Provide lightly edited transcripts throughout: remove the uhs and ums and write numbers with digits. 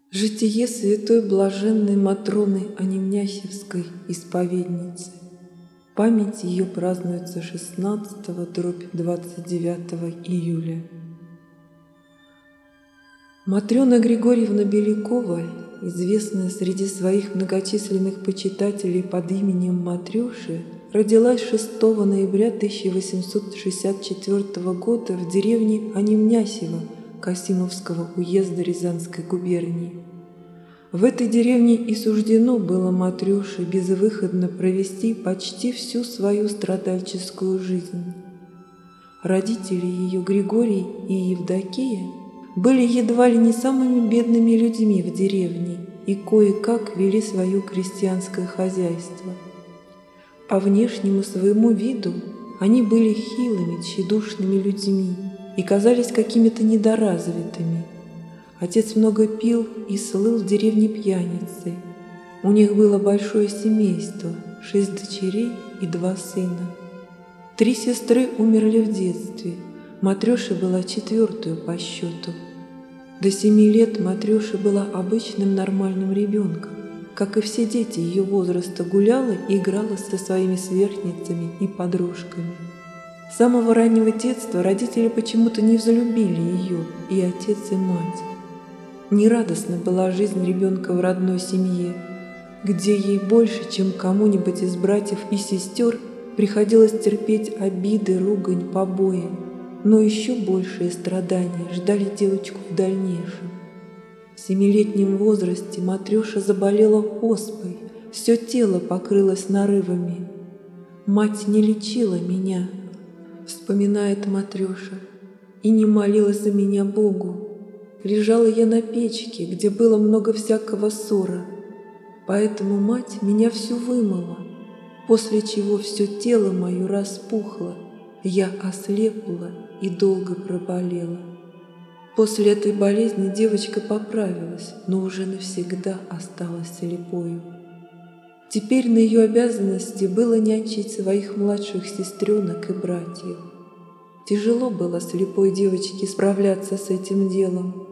Житие святой блаженной Матроны Анимнясевской исповедницы. Память ее празднуется 16-29 июля. Матрена Григорьевна Белякова, известная среди своих многочисленных почитателей под именем Матрёши, родилась 6 ноября 1864 года в деревне Анимнясево Касимовского уезда Рязанской губернии. В этой деревне и суждено было Матрёше безвыходно провести почти всю свою страдальческую жизнь. Родители ее, Григорий и Евдокия, были едва ли не самыми бедными людьми в деревне и кое-как вели свое крестьянское хозяйство. По внешнему своему виду они были хилыми, тщедушными людьми и казались какими-то недоразвитыми. Отец много пил и слыл в деревне пьяницей. У них было большое семейство, 6 дочерей и 2 сына. 3 сестры умерли в детстве. Матрёша была 4-ю по счету. До 7 лет Матрёша была обычным нормальным ребенком, как и все дети ее возраста, гуляла и играла со своими сверстницами и подружками. С самого раннего детства родители почему-то не взлюбили ее, и отец, и мать. Нерадостна была жизнь ребенка в родной семье, где ей больше, чем кому-нибудь из братьев и сестер, приходилось терпеть обиды, ругань, побои, но еще большие страдания ждали девочку в дальнейшем. В 7-летнем возрасте Матрёша заболела оспой, все тело покрылось нарывами. «Мать не лечила меня», — вспоминает Матрёша, — «и не молила за меня Богу. Лежала я на печке, где было много всякого ссора, поэтому мать меня всю вымыла, после чего все тело мое распухло, я ослепла и долго проболела. После этой болезни девочка поправилась, но уже навсегда осталась слепою. Теперь на ее обязанности было нянчить своих младших сестренок и братьев. Тяжело было слепой девочке справляться с этим делом.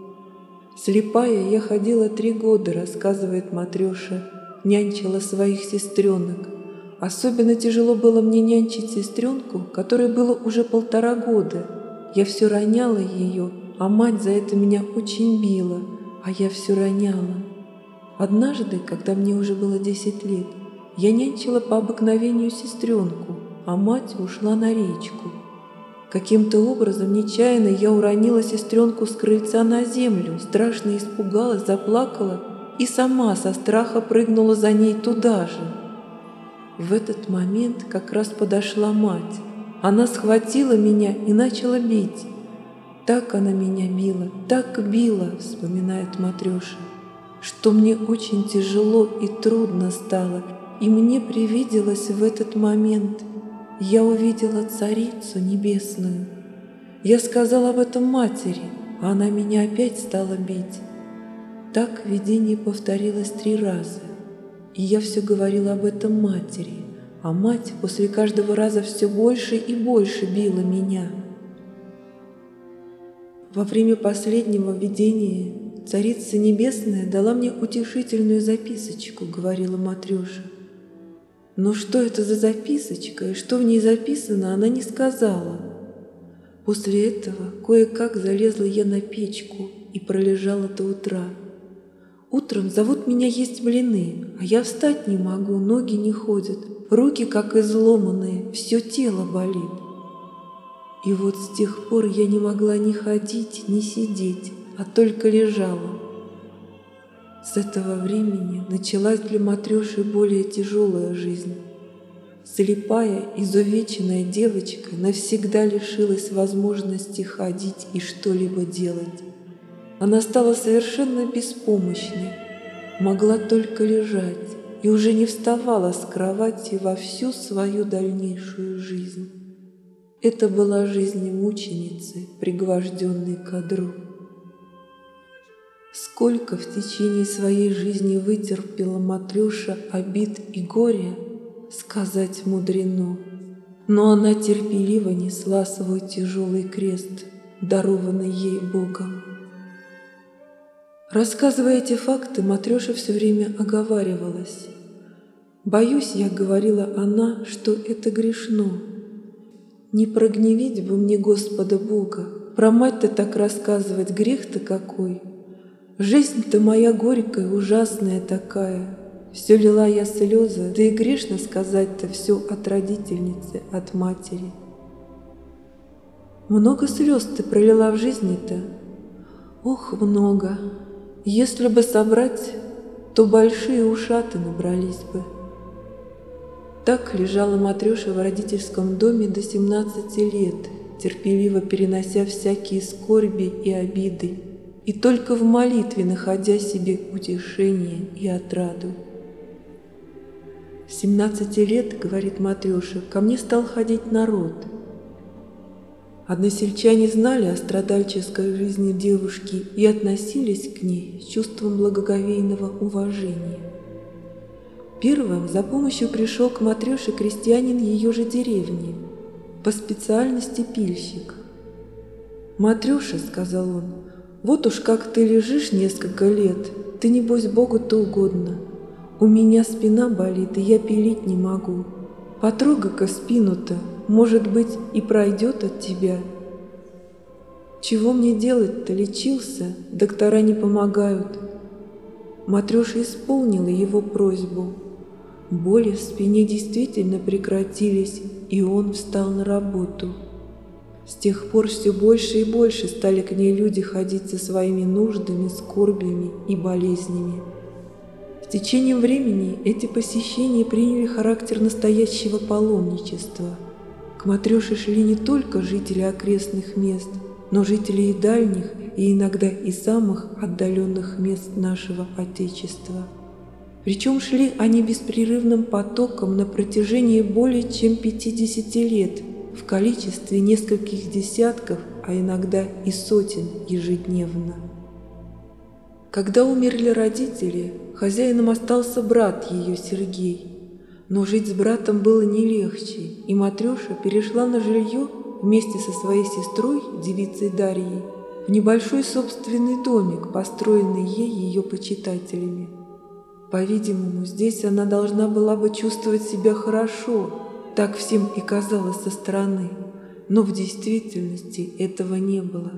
Слепая я ходила 3 года, рассказывает Матрёша, нянчила своих сестренок. Особенно тяжело было мне нянчить сестренку, которой было уже 1,5 года. Я все роняла ее, а мать за это меня очень била, а я все роняла. Однажды, когда мне уже было 10 лет, я нянчила по обыкновению сестренку, а мать ушла на речку. Каким-то образом нечаянно я уронила сестренку с крыльца на землю, страшно испугалась, заплакала и сама со страха прыгнула за ней туда же. В этот момент как раз подошла мать. Она схватила меня и начала бить. Так она меня била, так била, вспоминает Матрёша, что мне очень тяжело и трудно стало, и мне привиделось в этот момент. Я увидела Царицу Небесную. Я сказала об этом матери, а она меня опять стала бить. Так видение повторилось 3 раза, и я все говорила об этом матери, а мать после каждого раза все больше и больше била меня. Во время последнего видения Царица Небесная дала мне утешительную записочку, говорила Матрёша. Но что это за записочка и что в ней записано, она не сказала. После этого кое-как залезла я на печку и пролежала до утра. Утром зовут меня есть блины, а я встать не могу, ноги не ходят, руки как изломанные, все тело болит. И вот с тех пор я не могла ни ходить, ни сидеть, а только лежала. С этого времени началась для Матрёши более тяжелая жизнь. Слепая, изувеченная девочка навсегда лишилась возможности ходить и что-либо делать. Она стала совершенно беспомощной, могла только лежать и уже не вставала с кровати во всю свою дальнейшую жизнь. Это была жизнь мученицы, пригвожденной к одру. Сколько в течение своей жизни вытерпела Матрёша обид и горя, сказать мудрено, но она терпеливо несла свой тяжелый крест, дарованный ей Богом. Рассказывая эти факты, Матрёша все время оговаривалась. «Боюсь, — я говорила она, — что это грешно. Не прогневить бы мне Господа Бога. Про мать-то так рассказывать, грех-то какой. Жизнь-то моя горькая, ужасная такая. Все лила я слезы, да и грешно сказать-то все от родительницы, от матери. Много слез ты пролила в жизни-то? Ох, много. Если бы собрать, то большие ушаты набрались бы». Так лежала Матрёша в родительском доме до 17 лет, терпеливо перенося всякие скорби и обиды, и только в молитве находя себе утешение и отраду. «С 17 лет, — говорит Матрёша, — ко мне стал ходить народ. Односельчане знали о страдальческой жизни девушки и относились к ней с чувством благоговейного уважения. Первым за помощью пришел к Матрёше крестьянин ее же деревни, по специальности пильщик. «Матрёша, — сказал он, — вот уж как ты лежишь несколько лет, ты, небось, Богу-то угодно. У меня спина болит, и я пилить не могу. Потрогай-ка спину-то, может быть, и пройдет от тебя». «Чего мне делать-то? Лечился, доктора не помогают». Матрёша исполнила его просьбу. Боли в спине действительно прекратились, и он встал на работу. С тех пор все больше и больше стали к ней люди ходить со своими нуждами, скорбями и болезнями. В течение времени эти посещения приняли характер настоящего паломничества. К Матрёше шли не только жители окрестных мест, но жители и дальних, и иногда и самых отдаленных мест нашего Отечества. Причем шли они беспрерывным потоком на протяжении более чем 50 лет, в количестве нескольких десятков, а иногда и сотен ежедневно. Когда умерли родители, хозяином остался брат ее Сергей. Но жить с братом было не легче, и Матрёша перешла на жилье вместе со своей сестрой, девицей Дарьей, в небольшой собственный домик, построенный ей ее почитателями. По-видимому, здесь она должна была бы чувствовать себя хорошо, так всем и казалось со стороны, но в действительности этого не было.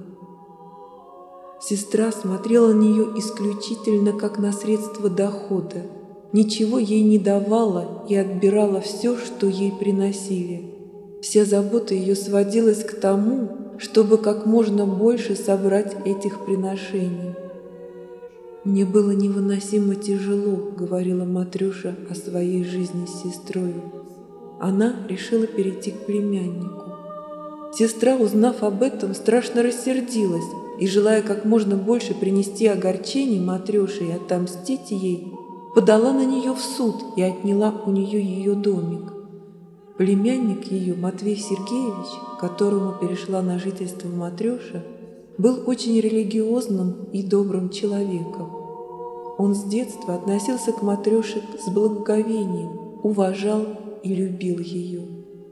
Сестра смотрела на нее исключительно как на средство дохода, ничего ей не давала и отбирала все, что ей приносили. Вся забота ее сводилась к тому, чтобы как можно больше собрать этих приношений. «Мне было невыносимо тяжело», — говорила Матрёша о своей жизни с сестрой. Она решила перейти к племяннику. Сестра, узнав об этом, страшно рассердилась и, желая как можно больше принести огорчений Матрёше и отомстить ей, подала на нее в суд и отняла у нее ее домик. Племянник ее, Матвей Сергеевич, к которому перешла на жительство Матрёша, был очень религиозным и добрым человеком. Он с детства относился к Матрёше с благоговением, уважал и любил ее.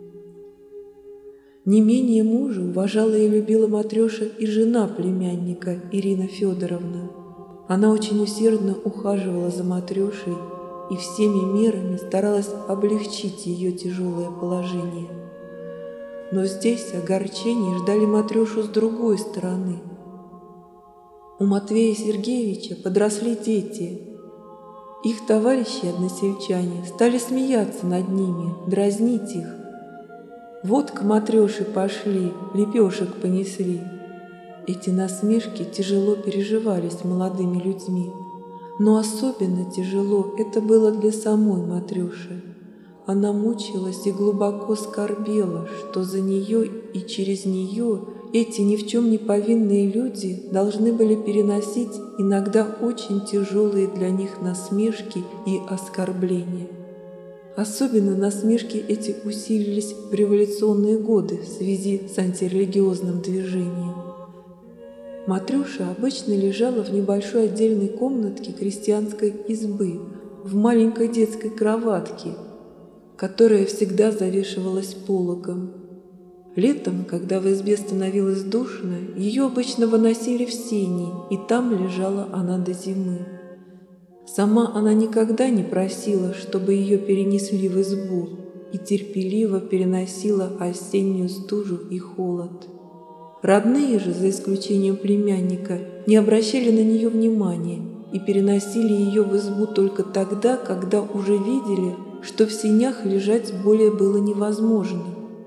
Не менее мужа уважала и любила Матрёша и жена племянника Ирина Федоровна. Она очень усердно ухаживала за Матрёшей и всеми мерами старалась облегчить ее тяжелое положение. Но здесь огорчения ждали Матрёшу с другой стороны. У Матвея Сергеевича подросли дети. Их товарищи-односельчане стали смеяться над ними, дразнить их. Вот к Матрёше пошли, лепешек понесли. Эти насмешки тяжело переживались молодыми людьми, но особенно тяжело это было для самой Матрёши. Она мучилась и глубоко скорбела, что за нее и через нее эти ни в чем не повинные люди должны были переносить иногда очень тяжелые для них насмешки и оскорбления. Особенно насмешки эти усилились в революционные годы в связи с антирелигиозным движением. Матрёша обычно лежала в небольшой отдельной комнатке крестьянской избы, в маленькой детской кроватке, которая всегда завешивалась пологом. Летом, когда в избе становилось душно, ее обычно выносили в сени, и там лежала она до зимы. Сама она никогда не просила, чтобы ее перенесли в избу, и терпеливо переносила осеннюю стужу и холод. Родные же, за исключением племянника, не обращали на нее внимания и переносили ее в избу только тогда, когда уже видели, что в сенях лежать более было невозможно.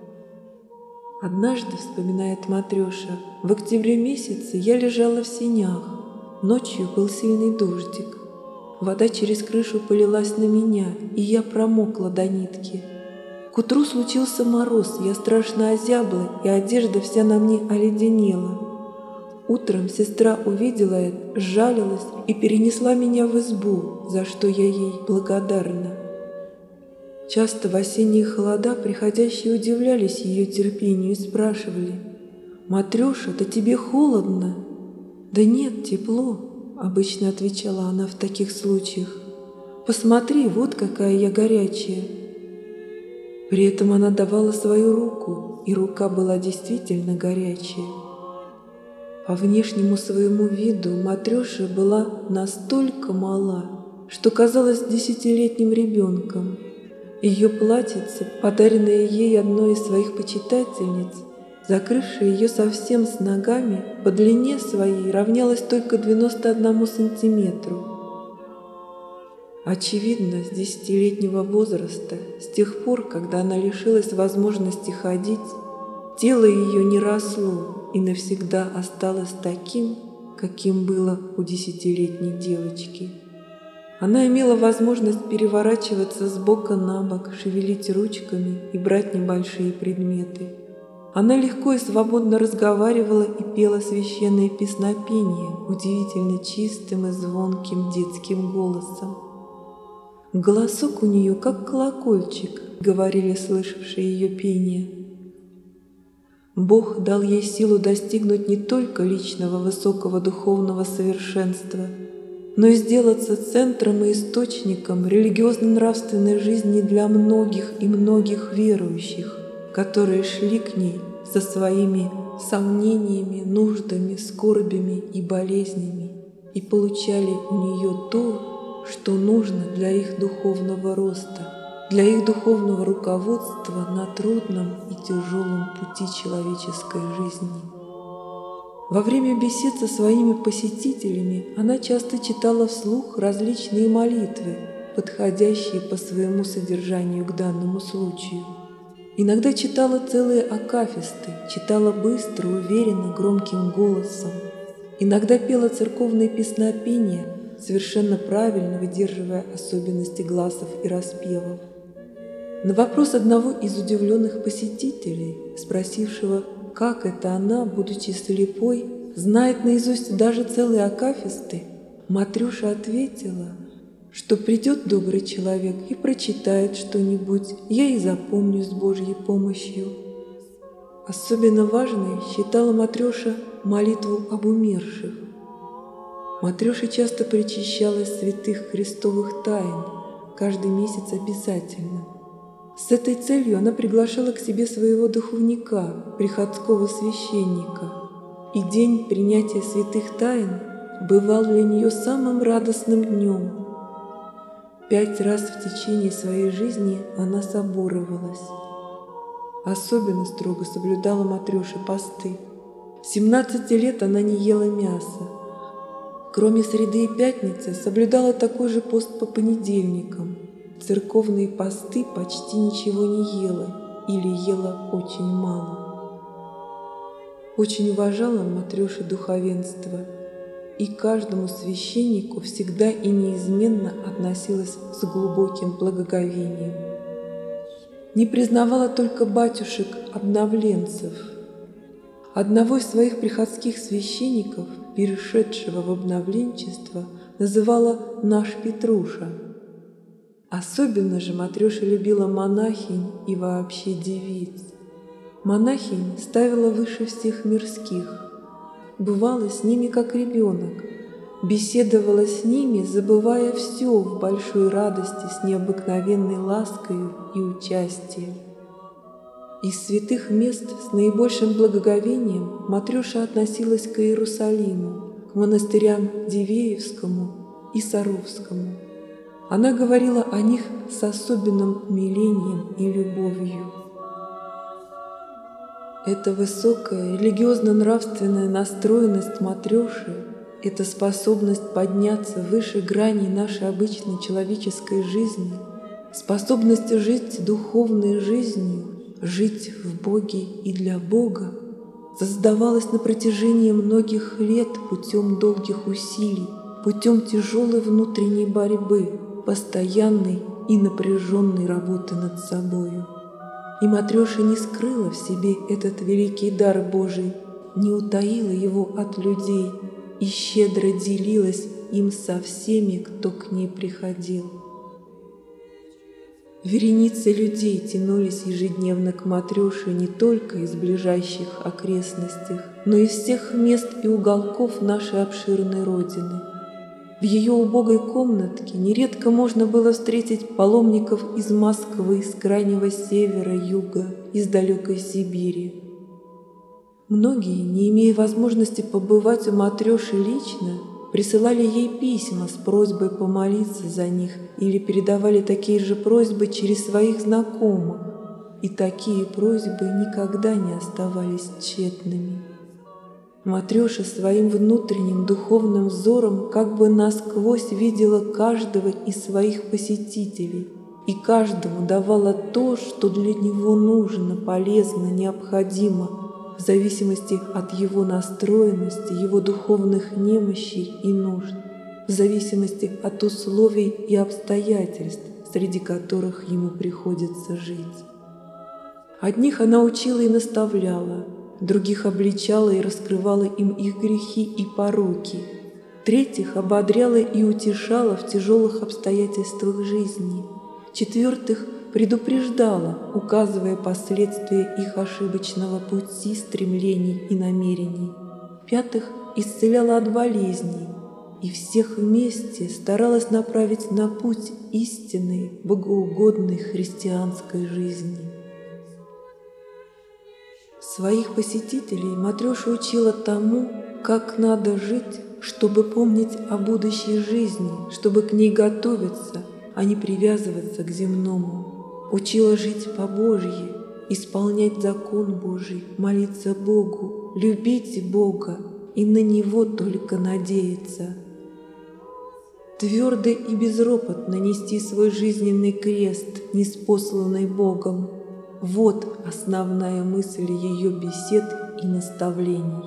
Однажды, вспоминает Матрёша, в октябре месяце я лежала в сенях. Ночью был сильный дождик. Вода через крышу полилась на меня, и я промокла до нитки. К утру случился мороз, я страшно озябла, и одежда вся на мне оледенела. Утром сестра увидела это, сжалилась и перенесла меня в избу, за что я ей благодарна. Часто в осенние холода приходящие удивлялись ее терпению и спрашивали: «Матрёша, да тебе холодно?» «Да нет, тепло», — обычно отвечала она в таких случаях. «Посмотри, вот какая я горячая». При этом она давала свою руку, и рука была действительно горячая. По внешнему своему виду Матрёша была настолько мала, что казалась 10-летним ребенком. Ее платьице, подаренное ей одной из своих почитательниц, закрывшее ее совсем с ногами, по длине своей равнялось только 91 сантиметру. Очевидно, с 10-летнего возраста, с тех пор, когда она лишилась возможности ходить, тело ее не росло и навсегда осталось таким, каким было у 10-летней девочки. Она имела возможность переворачиваться с бока на бок, шевелить ручками и брать небольшие предметы. Она легко и свободно разговаривала и пела священные песнопения удивительно чистым и звонким детским голосом. «Голосок у нее как колокольчик», — говорили слышавшие ее пение. Бог дал ей силу достигнуть не только личного высокого духовного совершенства, но и сделаться центром и источником религиозно-нравственной жизни для многих и многих верующих, которые шли к ней со своими сомнениями, нуждами, скорбями и болезнями и получали у нее то, что нужно для их духовного роста, для их духовного руководства на трудном и тяжелом пути человеческой жизни. Во время бесед со своими посетителями она часто читала вслух различные молитвы, подходящие по своему содержанию к данному случаю. Иногда читала целые акафисты, читала быстро, уверенно, громким голосом. Иногда пела церковные песнопения, совершенно правильно выдерживая особенности гласов и распевов. На вопрос одного из удивленных посетителей, спросившего, как это она, будучи слепой, знает наизусть даже целые акафисты, Матрёша ответила, что придет добрый человек и прочитает что-нибудь, я и запомню с Божьей помощью. Особенно важной считала Матрёша молитву об умерших. Матрёша часто причащалась святых христовых тайн, каждый месяц обязательно. С этой целью она приглашала к себе своего духовника, приходского священника, и день принятия святых тайн бывал для нее самым радостным днем. 5 раз в течение своей жизни она соборовалась. Особенно строго соблюдала Матрёша посты. С 17 лет она не ела мяса. Кроме среды и пятницы соблюдала такой же пост по понедельникам. Церковные посты почти ничего не ела или ела очень мало. Очень уважала Матрёша духовенство и к каждому священнику всегда и неизменно относилась с глубоким благоговением. Не признавала только батюшек-обновленцев. Одного из своих приходских священников, перешедшего в обновленчество, называла «наш Петруша». Особенно же Матрёша любила монахинь и вообще девиц. Монахинь ставила выше всех мирских. Бывала с ними как ребенок, беседовала с ними, забывая все в большой радости с необыкновенной ласкою и участием. Из святых мест с наибольшим благоговением Матрёша относилась к Иерусалиму, к монастырям Дивеевскому и Саровскому. Она говорила о них с особенным умилением и любовью. Эта высокая религиозно-нравственная настроенность Матрёши, эта способность подняться выше граней нашей обычной человеческой жизни, способность жить духовной жизнью, жить в Боге и для Бога, создавалась на протяжении многих лет путем долгих усилий, путем тяжелой внутренней борьбы, постоянной и напряженной работы над собою. И Матрёша не скрыла в себе этот великий дар Божий, не утаила его от людей и щедро делилась им со всеми, кто к ней приходил. Вереницы людей тянулись ежедневно к Матрёше не только из ближайших окрестностей, но и из всех мест и уголков нашей обширной Родины. В ее убогой комнатке нередко можно было встретить паломников из Москвы, из крайнего севера, юга, из далекой Сибири. Многие, не имея возможности побывать у Матрёши лично, присылали ей письма с просьбой помолиться за них или передавали такие же просьбы через своих знакомых, и такие просьбы никогда не оставались тщетными. Матрёша своим внутренним духовным взором как бы насквозь видела каждого из своих посетителей и каждому давала то, что для него нужно, полезно, необходимо, в зависимости от его настроенности, его духовных немощей и нужд, в зависимости от условий и обстоятельств, среди которых ему приходится жить. Одних она учила и наставляла, других обличала и раскрывала им их грехи и пороки, третьих ободряла и утешала в тяжелых обстоятельствах жизни, четвертых предупреждала, указывая последствия их ошибочного пути, стремлений и намерений, пятых исцеляла от болезней, и всех вместе старалась направить на путь истинной, богоугодной христианской жизни. Своих посетителей Матрёша учила тому, как надо жить, чтобы помнить о будущей жизни, чтобы к ней готовиться, а не привязываться к земному. Учила жить по-божьи, исполнять закон Божий, молиться Богу, любить Бога и на Него только надеяться. Твердо и безропотно нести свой жизненный крест, ниспосланный Богом. Вот основная мысль ее бесед и наставлений.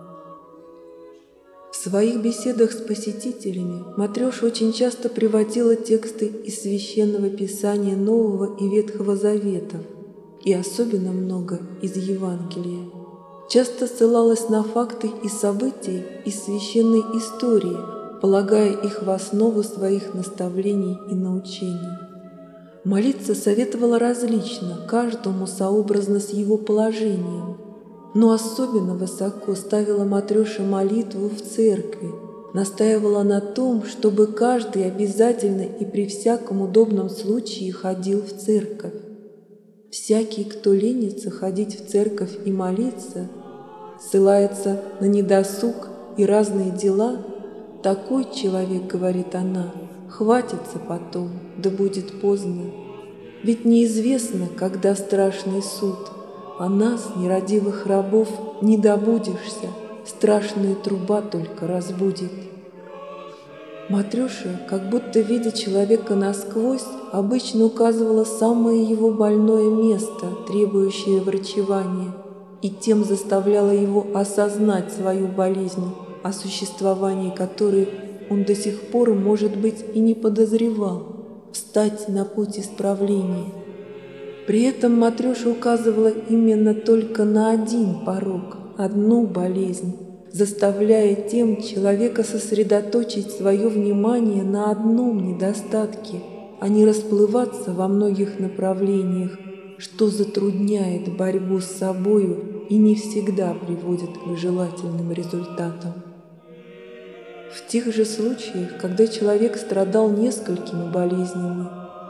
В своих беседах с посетителями Матрёша очень часто приводила тексты из Священного Писания Нового и Ветхого Заветов, и особенно много из Евангелия. Часто ссылалась на факты и события из священной истории, полагая их в основу своих наставлений и научений. Молиться советовала различно, каждому сообразно с его положением, но особенно высоко ставила Матрёша молитву в церкви, настаивала на том, чтобы каждый обязательно и при всяком удобном случае ходил в церковь. Всякий, кто ленится ходить в церковь и молиться, ссылается на недосуг и разные дела, такой человек, говорит она, хватится потом, да будет поздно. Ведь неизвестно, когда страшный суд, а нас, нерадивых рабов, не добудешься, страшная труба только разбудит. Матрёша, как будто видя человека насквозь, обычно указывала самое его больное место, требующее врачевания, и тем заставляла его осознать свою болезнь, о существовании которой он до сих пор, может быть, и не подозревал, встать на путь исправления. При этом Матрёша указывала именно только на один порок, одну болезнь, заставляя тем человека сосредоточить свое внимание на одном недостатке, а не расплываться во многих направлениях, что затрудняет борьбу с собою и не всегда приводит к желательным результатам. В тех же случаях, когда человек страдал несколькими болезнями,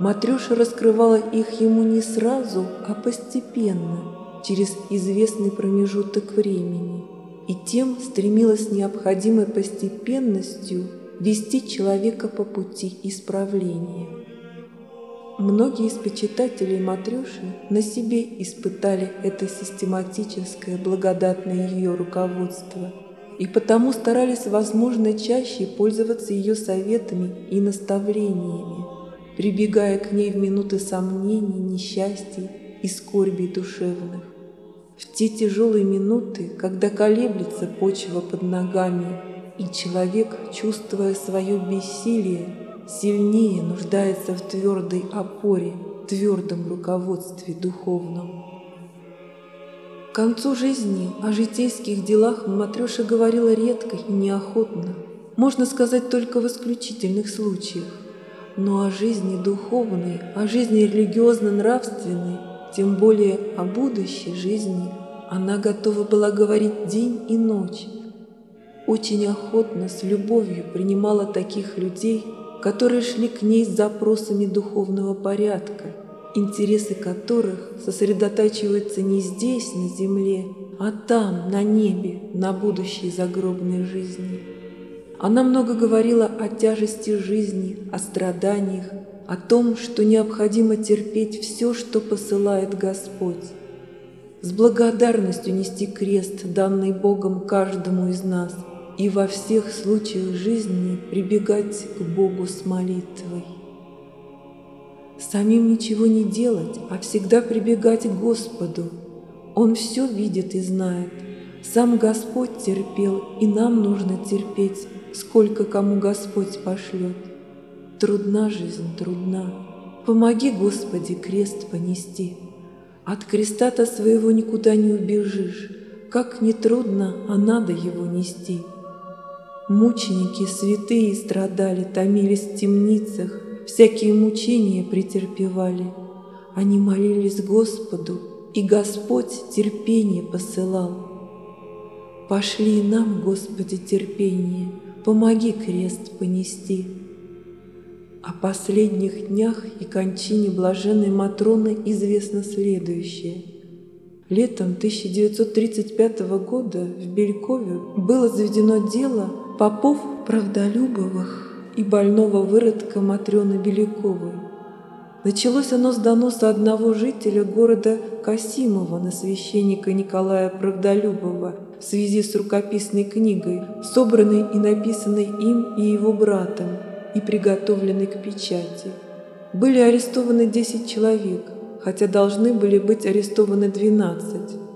Матрёша раскрывала их ему не сразу, а постепенно, через известный промежуток времени, и тем стремилась с необходимой постепенностью вести человека по пути исправления. Многие из почитателей Матрёши на себе испытали это систематическое благодатное ее руководство и потому старались, возможно, чаще пользоваться ее советами и наставлениями, прибегая к ней в минуты сомнений, несчастий и скорбей душевных. В те тяжелые минуты, когда колеблется почва под ногами, и человек, чувствуя свое бессилие, сильнее нуждается в твердой опоре, твердом руководстве духовном. К концу жизни о житейских делах Матрёша говорила редко и неохотно, можно сказать, только в исключительных случаях. Но о жизни духовной, о жизни религиозно-нравственной, тем более о будущей жизни, она готова была говорить день и ночь. Очень охотно, с любовью принимала таких людей, которые шли к ней с запросами духовного порядка, интересы которых сосредотачиваются не здесь, на земле, а там, на небе, на будущей загробной жизни. Она много говорила о тяжести жизни, о страданиях, о том, что необходимо терпеть все, что посылает Господь, с благодарностью нести крест, данный Богом каждому из нас, и во всех случаях жизни прибегать к Богу с молитвой. Самим ничего не делать, а всегда прибегать к Господу. Он все видит и знает. Сам Господь терпел, и нам нужно терпеть, сколько кому Господь пошлет. Трудна жизнь, трудна. Помоги, Господи, крест понести. От креста-то своего никуда не убежишь. Как ни трудно, а надо его нести. Мученики святые страдали, томились в темницах, всякие мучения претерпевали. Они молились Господу, и Господь терпение посылал. Пошли и нам, Господи, терпение, помоги крест понести. О последних днях и кончине блаженной Матроны известно следующее. Летом 1935 года в Белькове было заведено дело попов Правдолюбовых и больного выродка Матрёны Беляковой. Началось оно с доноса одного жителя города Касимова на священника Николая Правдолюбова в связи с рукописной книгой, собранной и написанной им и его братом, и приготовленной к печати. Были арестованы 10 человек, хотя должны были быть арестованы 12.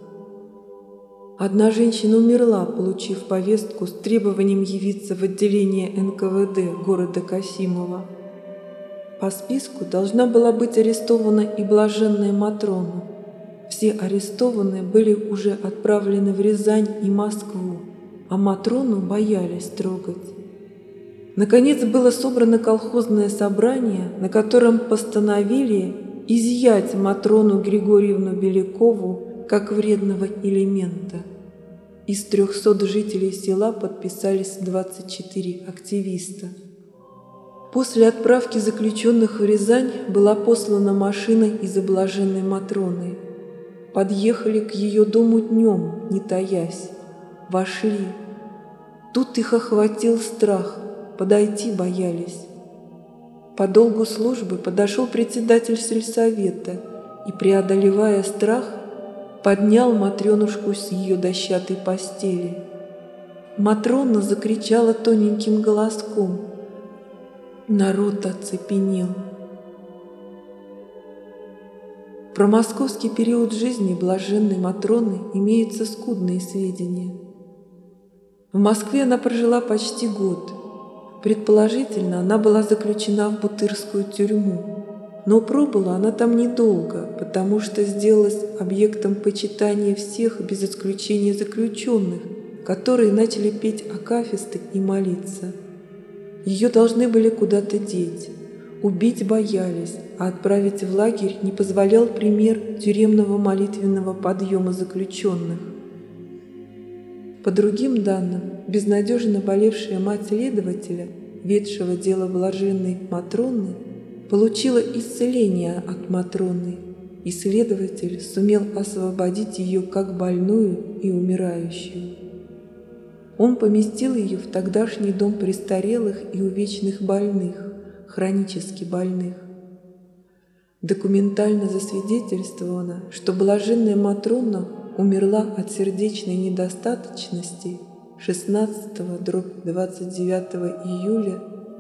Одна женщина умерла, получив повестку с требованием явиться в отделение НКВД города Касимова. По списку должна была быть арестована и блаженная Матрона. Все арестованные были уже отправлены в Рязань и Москву, а Матрону боялись трогать. Наконец было собрано колхозное собрание, на котором постановили изъять Матрону Григорьевну Белякову как вредного элемента. Из 300 жителей села подписались 24 активиста. После отправки заключенных в Рязань была послана машина из блаженной Матроны. Подъехали к ее дому днем, не таясь. Вошли. Тут их охватил страх, подойти боялись. По долгу службы подошел председатель сельсовета и, преодолевая страх, поднял Матрёнушку с ее дощатой постели. Матрона закричала тоненьким голоском. Народ оцепенел. Про московский период жизни блаженной Матроны имеются скудные сведения. В Москве она прожила почти год. Предположительно, она была заключена в Бутырскую тюрьму, но пробыла она там недолго, потому что сделалась объектом почитания всех без исключения заключенных, которые начали петь акафисты и молиться. Ее должны были куда-то деть. Убить боялись, а отправить в лагерь не позволял пример тюремного молитвенного подъема заключенных. По другим данным, безнадежно болевшая мать следователя, ведшего дело блаженной Матроны, получила исцеление от Матроны, и следователь сумел освободить ее как больную и умирающую. Он поместил ее в тогдашний дом престарелых и увечных больных, хронически больных. Документально засвидетельствовано, что блаженная Матрона умерла от сердечной недостаточности 16-29 июля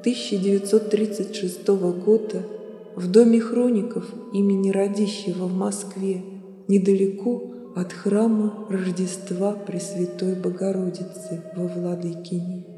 1936 года в доме хроников имени Радищева в Москве, недалеко от храма Рождества Пресвятой Богородицы во Владыкине.